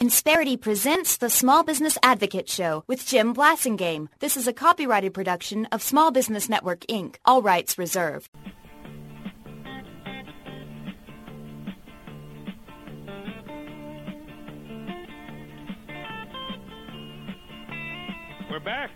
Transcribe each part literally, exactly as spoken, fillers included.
Insperity presents the Small Business Advocate Show with Jim Blasingame. This is a copyrighted production of Small Business Network, Incorporated. All rights reserved. We're back.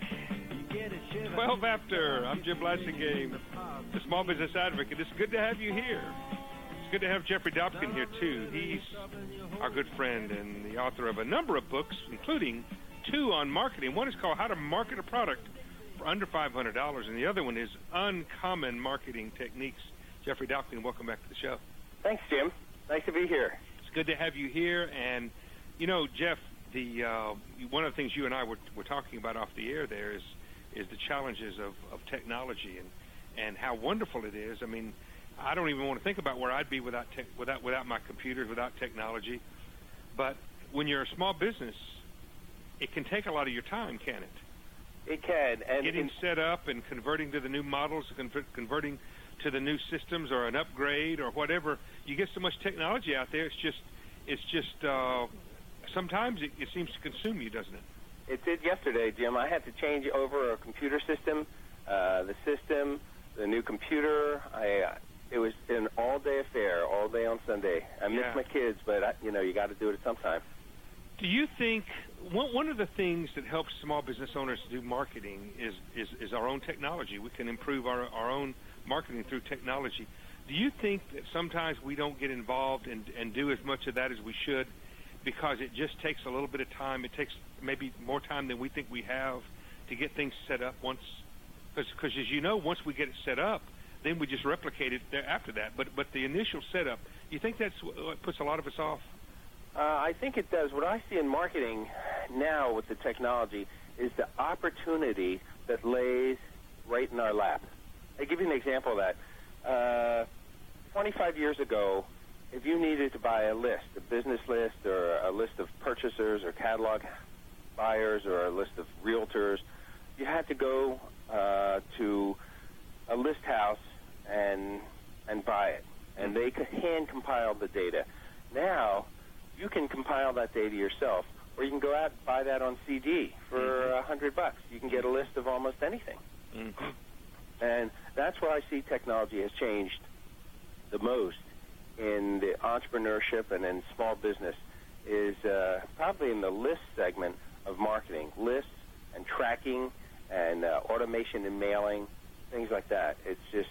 twelve after. I'm Jim Blasingame, the Small Business Advocate. It's good to have you here. It's good to have Jeffrey Dobkin here, too. He's our good friend and the author of a number of books, including two on marketing. One is called How to Market a Product for Under five hundred dollars, and the other one is Uncommon Marketing Techniques. Jeffrey Dobkin, welcome back to the show. Thanks, Jim. Nice to be here. It's good to have you here. And, you know, Jeff, the uh, one of the things you and I were, were talking about off the air there is is the challenges of, of technology and, and how wonderful it is. I mean, I don't even want to think about where I'd be without tech, without without my computers, without technology. But when you're a small business, it can take a lot of your time, can it? It can. And Getting in, set up and converting to the new models, convert, converting to the new systems or an upgrade or whatever. You get so much technology out there, it's just, it's just uh, sometimes it, it seems to consume you, doesn't it? It did yesterday, Jim. I had to change over a computer system, uh, the system, the new computer. I uh, It was an all-day affair, all day on Sunday. I miss yeah. my kids, but, I, you know, you got to do it at some time. Do you think one, one of the things that helps small business owners do marketing is, is, is our own technology? We can improve our, our own marketing through technology. Do you think that sometimes we don't get involved and, and do as much of that as we should because it just takes a little bit of time? It takes maybe more time than we think we have to get things set up once. Because, as you know, once we get it set up, then we just replicate it there after that. But but the initial setup, you think that's what puts a lot of us off? Uh, I think it does. What I see in marketing now with the technology is the opportunity that lays right in our lap. I'll give you an example of that. Uh, twenty-five years ago, if you needed to buy a list, a business list or a list of purchasers or catalog buyers or a list of realtors, you had to go uh, to a list house and and buy it, and they could hand compile the data. Now you can compile that data yourself, or you can go out and buy that on C D for a hundred bucks. You can get a list of almost anything, mm-hmm. and that's where I see technology has changed the most in the entrepreneurship and in small business. Is uh, probably in the list segment of marketing, lists and tracking and uh, automation and mailing. Things like that. It's just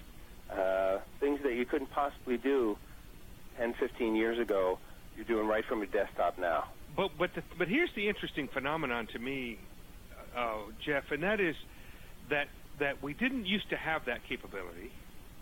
uh, things that you couldn't possibly do ten, fifteen years ago, you're doing right from your desktop now. But but the, but here's the interesting phenomenon to me, uh, Jeff, and that is that that we didn't used to have that capability,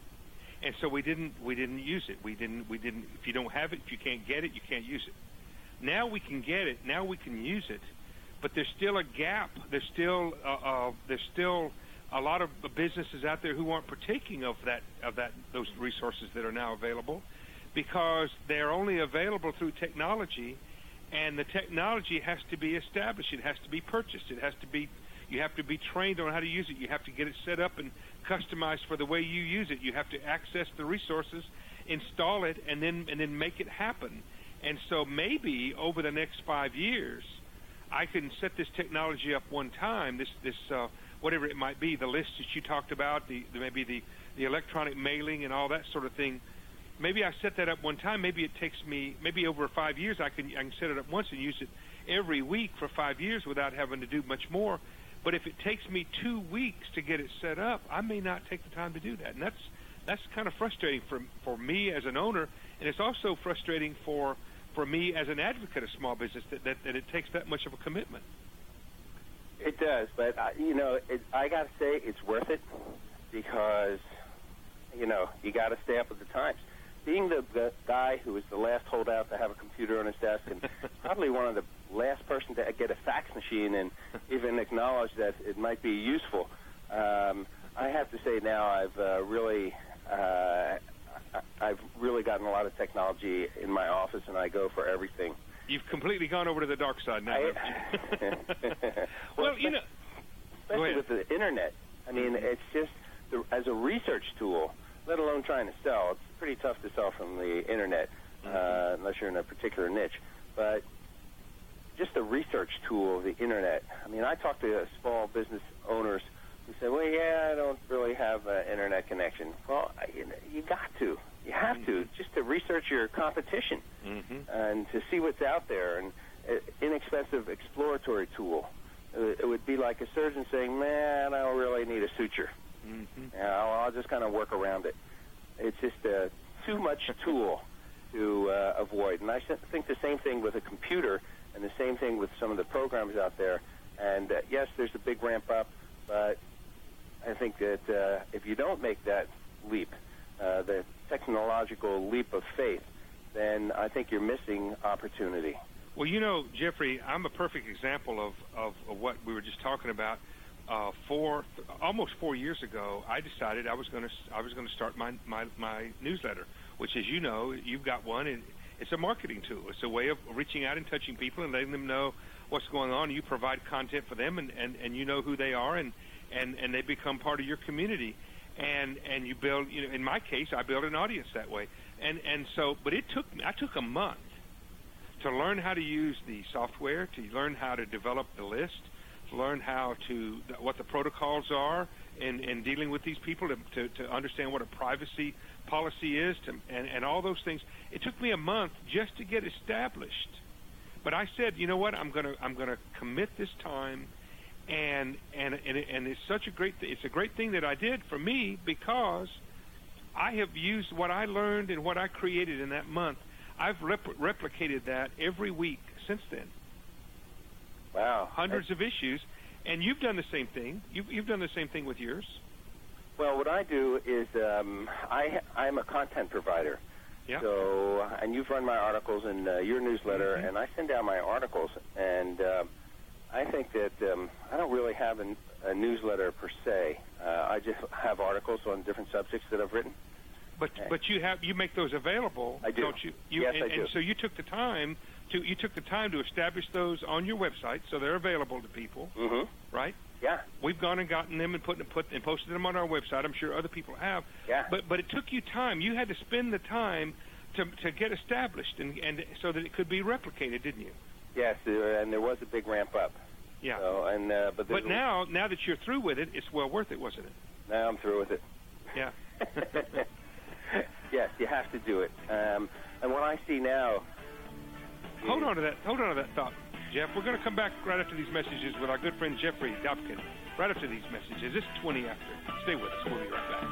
and so we didn't we didn't use it. We didn't we didn't. If you don't have it, if you can't get it, you can't use it. Now we can get it. Now we can use it, but there's still a gap. There's still uh, uh, there's still a lot of businesses out there who aren't partaking of that of that those resources that are now available because they're only available through technology, and the technology has to be established. It has to be purchased. It has to be you have to be trained on how to use it. You have to get it set up and customized for the way you use it. You have to access the resources, install it, and then and then make it happen. And so maybe over the next five years, I can set this technology up one time. This this uh, whatever it might be, the list that you talked about, the, the maybe the, the electronic mailing and all that sort of thing. Maybe I set that up one time. Maybe it takes me, maybe over five years, I can I can set it up once and use it every week for five years without having to do much more. But if it takes me two weeks to get it set up, I may not take the time to do that. And that's that's kind of frustrating for for me as an owner, and it's also frustrating for for me as an advocate of small business that, that, that it takes that much of a commitment. It does, but, uh, you know, it, I got to say it's worth it because, you know, you got to stay up with the times. Being the, the guy who was the last holdout to have a computer on his desk and probably one of the last person to get a fax machine and even acknowledge that it might be useful, um, I have to say now I've uh, really uh, I've really gotten a lot of technology in my office, and I go for everything. You've completely gone over to the dark side now. I, well, well, you know, especially with the internet. I mean, it's just the, as a research tool, let alone trying to sell. It's pretty tough to sell from the internet mm-hmm. uh, unless you're in a particular niche. But research tool, the internet. I mean, I talk to uh, small business owners who say, well, yeah, I don't really have an internet connection. Well, you, you got to. You have mm-hmm. to, just to research your competition mm-hmm. and to see what's out there. And an inexpensive exploratory tool. It would be like a surgeon saying, man, I don't really need a suture. Mm-hmm. You know, I'll, I'll just kind of work around it. It's just uh, too much tool to uh, avoid. And I think the same thing with a computer and the same thing with some of the programs out there. And, uh, yes, there's a big ramp up, but I think that uh, if you don't make that leap, uh, the technological leap of faith, then I think you're missing opportunity. Well, you know, Jeffrey, I'm a perfect example of, of, of what we were just talking about. Uh, four, almost four years ago, I decided I was going to I was going to start my, my my newsletter, which, as you know, you've got one, and it's a marketing tool. It's a way of reaching out and touching people and letting them know what's going on. You provide content for them, and, and, and you know who they are, and, and, and they become part of your community. And and you build, you know, in my case, I built an audience that way. And and so, but it took I took a month to learn how to use the software, to learn how to develop the list, to learn how to what the protocols are in, in dealing with these people, to, to, to understand what a privacy policy is, to, and, and all those things. It took me a month just to get established. But I said, you know what, I'm gonna I'm gonna commit this time, and and and, and it's such a great th- it's a great thing that I did for me, because I have used what I learned and what I created in that month. I've rep- replicated that every week since then. Wow. Hundreds That's... of issues. And you've done the same thing. You've, you've done the same thing with yours. Well, what I do is um, I, I'm a content provider. Yeah. So, and you've run my articles in uh, your newsletter, mm-hmm. and I send out my articles. And uh, I think that um, I don't really have an, a newsletter per se. Uh, I just have articles on different subjects that I've written. But but you have you make those available, I do. don't you? you yes, and, I do. And so you took the time to you took the time to establish those on your website, so they're available to people, mm-hmm. right? Yeah. We've gone and gotten them and put and put and posted them on our website. I'm sure other people have. Yeah. But but it took you time. You had to spend the time to to get established and and so that it could be replicated, didn't you? Yes, uh, and there was a big ramp up. Yeah. So, and uh, but but now now that you're through with it, it's well worth it, wasn't it? Now I'm through with it. Yeah. Yes, you have to do it. Um, and what I see now... Hold on to that Hold on to that thought, Jeff. We're going to come back right after these messages with our good friend Jeffrey Dobkin. Right after these messages. It's twenty after. Stay with us. We'll be right back.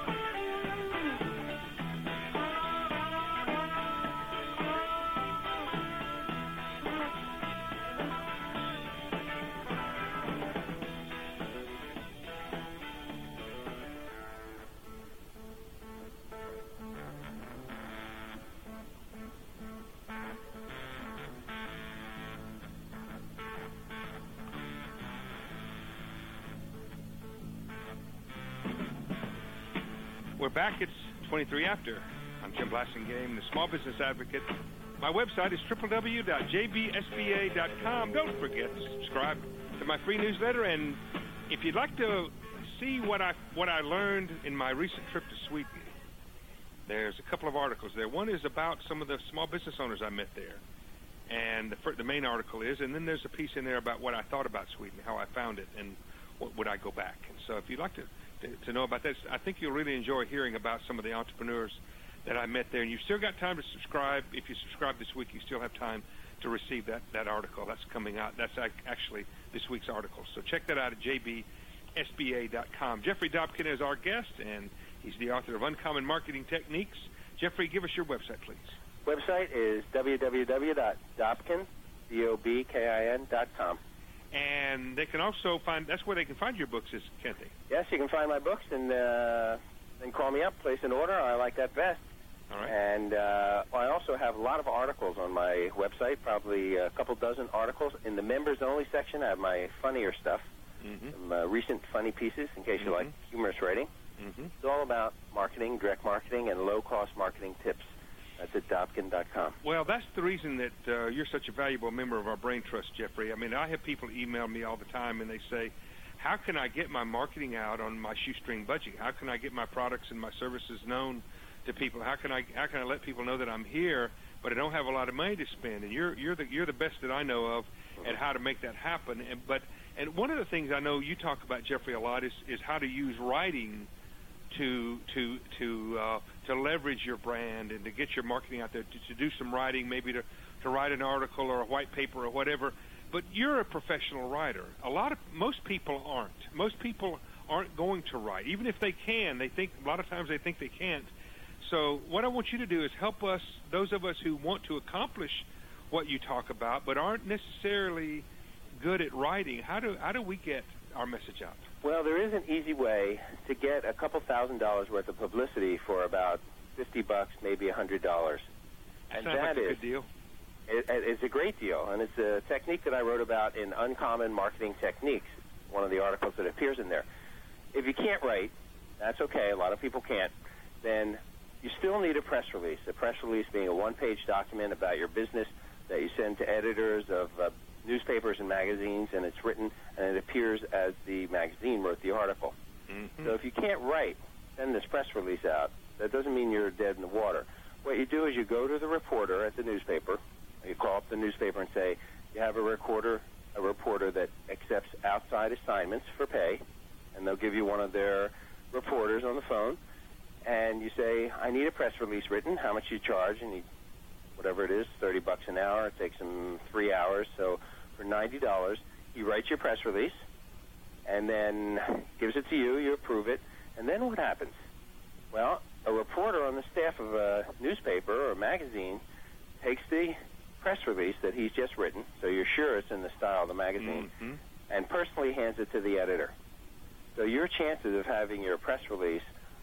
We're back. It's twenty-three after. I'm Jim Blasingame, the Small Business Advocate. My website is w w w dot j b s b a dot com. Don't forget to subscribe to my free newsletter. And if you'd like to see what I what I learned in my recent trip to Sweden, there's a couple of articles there. One is about some of the small business owners I met there, and the, the main article is, and then there's a piece in there about what I thought about Sweden, how I found it, and what would I go back. And so if you'd like to To, to know about that, I think you'll really enjoy hearing about some of the entrepreneurs that I met there. And you've still got time to subscribe. If you subscribe this week, you still have time to receive that, that article. That's coming out. That's actually this week's article. So check that out at j b s b a dot com. Jeffrey Dobkin is our guest, and he's the author of Uncommon Marketing Techniques. Jeffrey, give us your website, please. Website is w w w dot dobkin, D O B K I N dot com. And they can also find, that's where they can find your books, can't they? Yes, you can find my books and uh, then call me up, place an order. I like that best. All right. And uh, I also have a lot of articles on my website, probably a couple dozen articles. In the members-only section, I have my funnier stuff, mm-hmm. some uh, recent funny pieces in case mm-hmm. you like humorous writing. Mm-hmm. It's all about marketing, direct marketing, and low-cost marketing tips. That's at dobkin dot com. Well, that's the reason that uh, you're such a valuable member of our Brain Trust, Jeffrey. I mean, I have people email me all the time, and they say, how can I get my marketing out on my shoestring budget? How can I get my products and my services known to people? How can I how can I let people know that I'm here but I don't have a lot of money to spend. And you're you're the you're the best that I know of at how to make that happen. And but and one of the things I know you talk about, Jeffrey, a lot is is how to use writing to to to uh, to leverage your brand and to get your marketing out there, to, to do some writing, maybe to, to write an article or a white paper or whatever. But you're a professional writer. A lot of most people aren't. Most people aren't going to write, even if they can. They think a lot of times they think they can't. So what I want you to do is help us, those of us who want to accomplish what you talk about, but aren't necessarily good at writing. How do how do we get our message out? Well, there is an easy way to get a couple thousand dollars worth of publicity for about fifty bucks, maybe a hundred dollars, and that like a is good deal. It, it's a great deal, and it's a technique that I wrote about in Uncommon Marketing Techniques, one of the articles that appears in there. If you can't write, that's okay. A lot of people can't. Then you still need a press release. A press release being a one-page document about your business that you send to editors of uh, newspapers and magazines, and it's written and it appears as the magazine wrote the article. Mm-hmm. So if you can't write, send this press release out. That doesn't mean you're dead in the water. What you do is you go to the reporter at the newspaper, you call up the newspaper and say, you have a recorder, a reporter that accepts outside assignments for pay, and they'll give you one of their reporters on the phone, and you say, I need a press release written, how much you charge, and you, whatever it is, thirty bucks an hour, it takes him three hours, so for ninety dollars, he writes your press release, and then gives it to you, you approve it, and then what happens? Well, a reporter on the staff of a newspaper or a magazine takes the press release that he's just written, so you're sure it's in the style of the magazine, mm-hmm. and personally hands it to the editor. So your chances of having your press release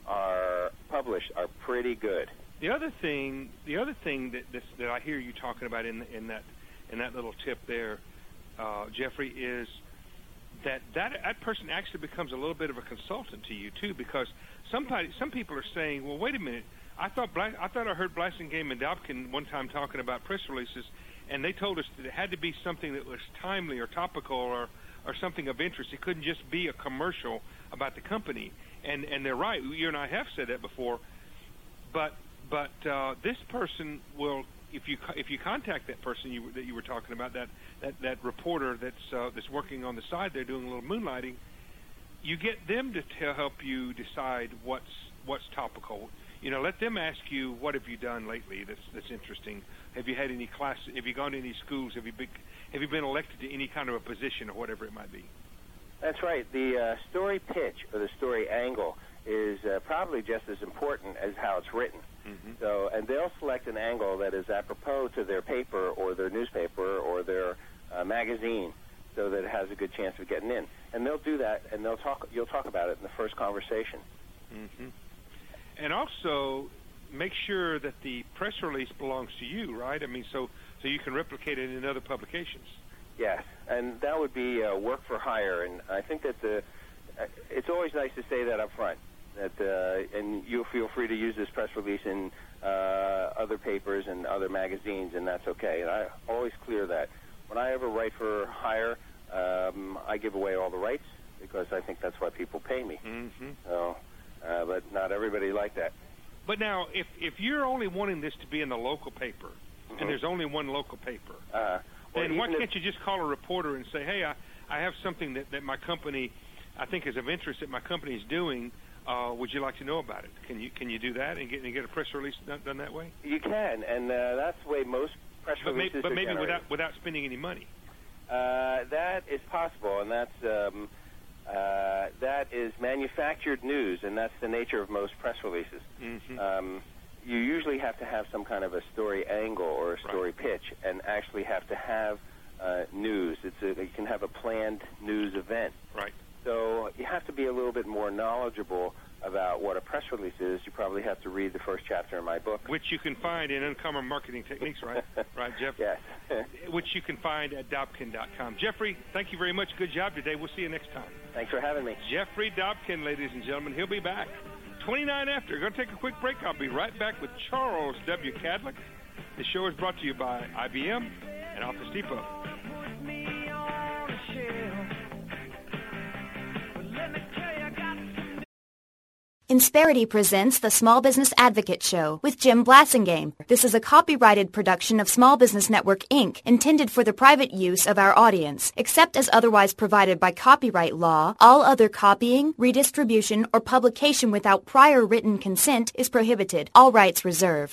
are published are pretty good. The other thing, the other thing that this, that I hear you talking about in in that in that little tip there, uh, Jeffrey, is that, that that person actually becomes a little bit of a consultant to you too, because somebody some people are saying, well, wait a minute. I thought Bla- I thought I heard Blasingame and Dobkin one time talking about press releases, and they told us that it had to be something that was timely or topical or, or something of interest. It couldn't just be a commercial about the company. And and they're right. You and I have said that before. But but uh, this person will, if you if you contact that person you, that you were talking about, that that, that reporter that's uh, that's working on the side there doing a little moonlighting, you get them to tell, help you decide what's what's topical. You know, let them ask you, what have you done lately that's that's interesting? Have you had any classes? Have you gone to any schools? Have you been, have you been elected to any kind of a position or whatever it might be? That's right. The uh, story pitch or the story angle is uh, probably just as important as how it's written. Mm-hmm. So, and they'll select an angle that is apropos to their paper or their newspaper or their uh, magazine, so that it has a good chance of getting in. And they'll do that, and they'll talk. You'll talk about it in the first conversation. Mm-hmm. And also, make sure that the press release belongs to you, right? I mean, so so you can replicate it in other publications. Yes, and that would be uh, work for hire. And I think that the uh, it's always nice to say that up front. That uh, and you'll feel free to use this press release in uh, other papers and other magazines, and that's okay. And I always clear that. When I ever write for hire, um, I give away all the rights because I think that's why people pay me. Mm-hmm. So. Uh, but not everybody like that. But now, if if you're only wanting this to be in the local paper, mm-hmm. and there's only one local paper, uh, well, then why can't if, you just call a reporter and say, hey, I, I have something that, that my company, I think is of interest that my company is doing. Uh, would you like to know about it? Can you can you do that and get and get a press release done, done that way? You can, and uh, that's the way most press but releases may, But maybe are without without spending any money. Uh, that is possible, and that's... Um, Uh, that is manufactured news, and that's the nature of most press releases. Mm-hmm. Um, you usually have to have some kind of a story angle or a story right. pitch, and actually have to have uh, news. It's a, you can have a planned news event. Right. So you have to be a little bit more knowledgeable about what a press release is. You probably have to read the first chapter in my book, which you can find in Uncommon Marketing Techniques, right? Right, Jeff? Yes. Which you can find at Dobkin dot com. Jeffrey, thank you very much. Good job today. We'll see you next time. Thanks for having me. Jeffrey Dobkin, ladies and gentlemen. He'll be back. twenty-nine after. Going to take a quick break. I'll be right back with Charles W. Cadlick. The show is brought to you by I B M and Office Depot. Insperity presents the Small Business Advocate Show with Jim Blasingame. This is a copyrighted production of Small Business Network, Incorporated, intended for the private use of our audience. Except as otherwise provided by copyright law, all other copying, redistribution, or publication without prior written consent is prohibited. All rights reserved.